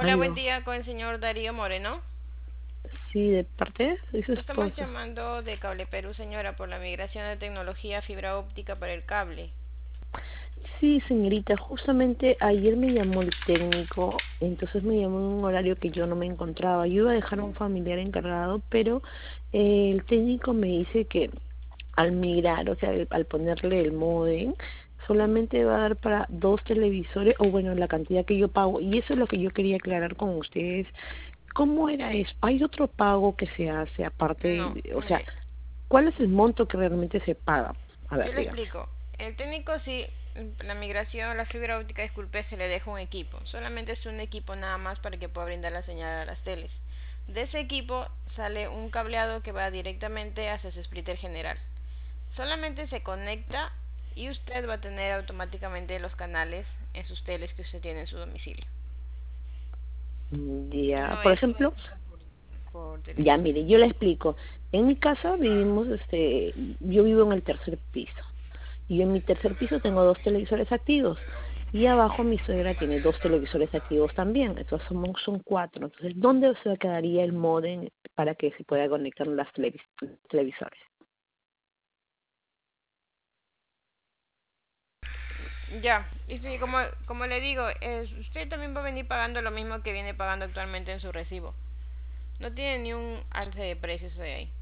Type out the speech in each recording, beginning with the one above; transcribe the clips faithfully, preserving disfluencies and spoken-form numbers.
Hola, buen Aló. día con el señor Darío Moreno. Sí, de parte de su Lo estamos esposa. llamando de Cable Perú, señora, por la migración de tecnología a fibra óptica para el cable. Sí, señorita, justamente ayer me llamó el técnico, entonces me llamó en un horario que yo no me encontraba. Yo iba a dejar a un familiar encargado, pero eh, el técnico me dice que al migrar, o sea, al, al ponerle el módem, solamente va a dar para dos televisores, o bueno, la cantidad que yo pago. Y eso es lo que yo quería aclarar con ustedes. ¿Cómo era eso? ¿Hay otro pago que se hace No, aparte? O sea, mire, ¿cuál es el monto que realmente se paga? A yo ver, le dígame. explico. El técnico sí, la migración a la fibra óptica, disculpe, se le deja un equipo. Solamente es un equipo nada más para que pueda brindar la señal a las teles. De ese equipo sale un cableado que va directamente hacia su splitter general. Solamente se conecta y usted va a tener automáticamente los canales en sus teles que usted tiene en su domicilio. Mm, Ya, No por es ejemplo, por ya televisión. mire, yo le explico. En mi casa vivimos, este, yo vivo en el tercer piso. Y en mi tercer piso tengo dos televisores activos. Y abajo mi suegra tiene dos televisores activos también. Entonces somos, son cuatro. Entonces, ¿dónde se quedaría el módem para que se pueda conectar las televis- televisores? Ya, y sí, como, como le digo, es, usted también va a venir pagando lo mismo que viene pagando actualmente en su recibo. No tiene ni un alce de precios de ahí.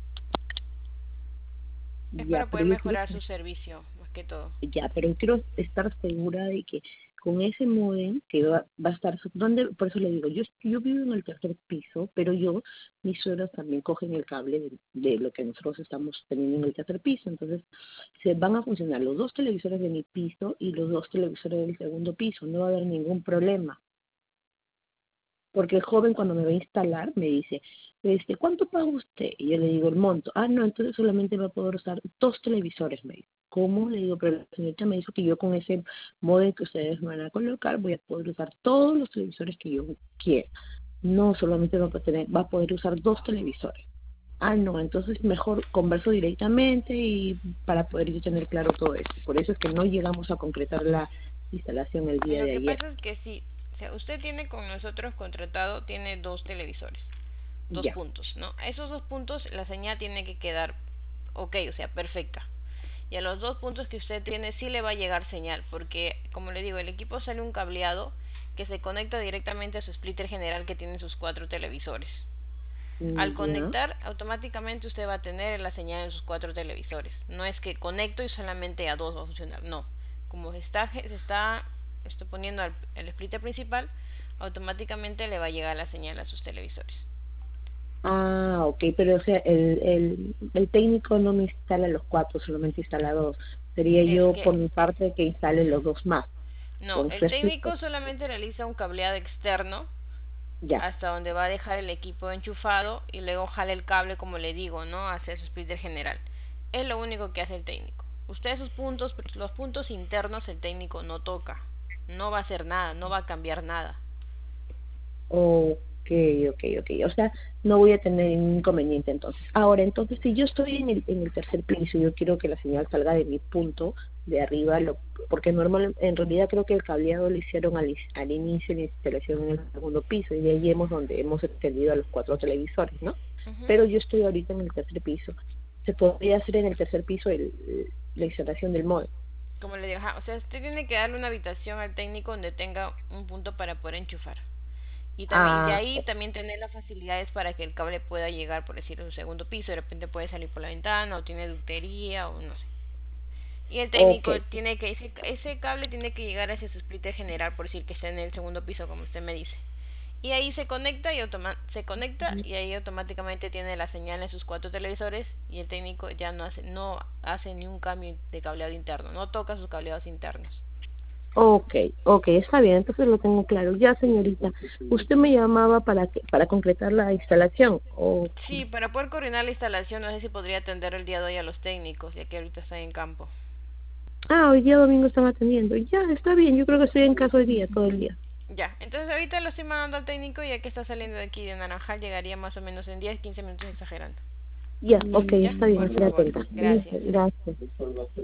Es Ya, para pero poder yo quiero mejorar su servicio, más que todo. Ya, pero quiero estar segura de que con ese modem que va, va a estar, donde, por eso le digo, yo, yo vivo en el tercer piso, pero yo, mis suegros también cogen el cable de, de lo que nosotros estamos teniendo en el tercer piso, entonces se van a funcionar los dos televisores de mi piso y los dos televisores del segundo piso, no va a haber ningún problema. Porque el joven cuando me va a instalar me dice, este, ¿cuánto paga usted? Y yo le digo el monto. Ah, no, entonces solamente va a poder usar dos televisores, me dice. ¿Cómo? Le digo, pero la señorita me dijo que yo con ese modem que ustedes me van a colocar voy a poder usar todos los televisores que yo quiera. No, solamente va a, tener, va a poder usar dos televisores. Ah, no, entonces mejor converso directamente y para poder yo tener claro todo esto. Por eso es que no llegamos a concretar la instalación el día Lo de que ayer. pasa es que si, o sea, usted tiene con nosotros contratado, tiene dos televisores, dos Ya. puntos, ¿no? A esos dos puntos la señal tiene que quedar ok, o sea, perfecta. Y a los dos puntos que usted tiene sí le va a llegar señal, porque como le digo, el equipo sale un cableado que se conecta directamente a su splitter general que tiene sus cuatro televisores. Al Ya. conectar, automáticamente usted va a tener la señal en sus cuatro televisores. No es que conecto y solamente a dos va a funcionar, no. Como se está, se está estoy poniendo al, el splitter principal, automáticamente le va a llegar la señal a sus televisores. Ah, ok, pero o sea, el, el, el técnico no me instala los cuatro, solamente instala dos. Sería Es yo que por mi parte que instale los dos más. no, Con el respecto, técnico solamente realiza un cableado externo ya. hasta donde va a dejar el equipo enchufado y luego jala el cable, como le digo, ¿no? Hacia su splitter general. Es lo único que hace el técnico. Usted sus puntos, los puntos internos el técnico no toca. No va a hacer nada, no va a cambiar nada. Ok, ok, ok. O sea, no voy a tener ningún inconveniente entonces. Ahora, entonces, si yo estoy en el, en el tercer piso y yo quiero que la señal salga de mi punto de arriba, lo, porque normal, en realidad creo que el cableado lo hicieron al, al inicio de la instalación en el segundo piso y de ahí hemos donde hemos extendido a los cuatro televisores, ¿no? Ujú. Pero yo estoy ahorita en el tercer piso. ¿Se podría hacer en el tercer piso el, la instalación del módem? Como le digo, ajá, o sea, usted tiene que darle una habitación al técnico donde tenga un punto para poder enchufar. Y también de Ah, ahí también tener las facilidades para que el cable pueda llegar, por decirlo, a un segundo piso. De repente puede salir por la ventana o tiene ductería o no sé. Y el ok. técnico tiene que, ese, ese cable tiene que llegar hacia su splitter general, por decir que está en el segundo piso, como usted me dice. Y ahí se conecta y automa se conecta y ahí automáticamente tiene la señal en sus cuatro televisores y el técnico ya no hace, no hace ni un cambio de cableado interno, no toca sus cableados internos. Ok, ok, está bien, entonces lo tengo claro. Ya, señorita, usted me llamaba para que, para concretar la instalación. O, Sí, para poder coordinar la instalación, no sé si podría atender el día de hoy a los técnicos, ya que ahorita está en campo. ah, hoy día domingo están atendiendo. Ya, está bien, yo creo que estoy en casa hoy día, todo el día. Ya, entonces ahorita lo estoy mandando al técnico, ya que está saliendo de aquí de Naranjal, llegaría más o menos en diez quince minutos exagerando. Ya, ok, Ya, está bien, por estoy favor, atenta. Listo, gracias. gracias.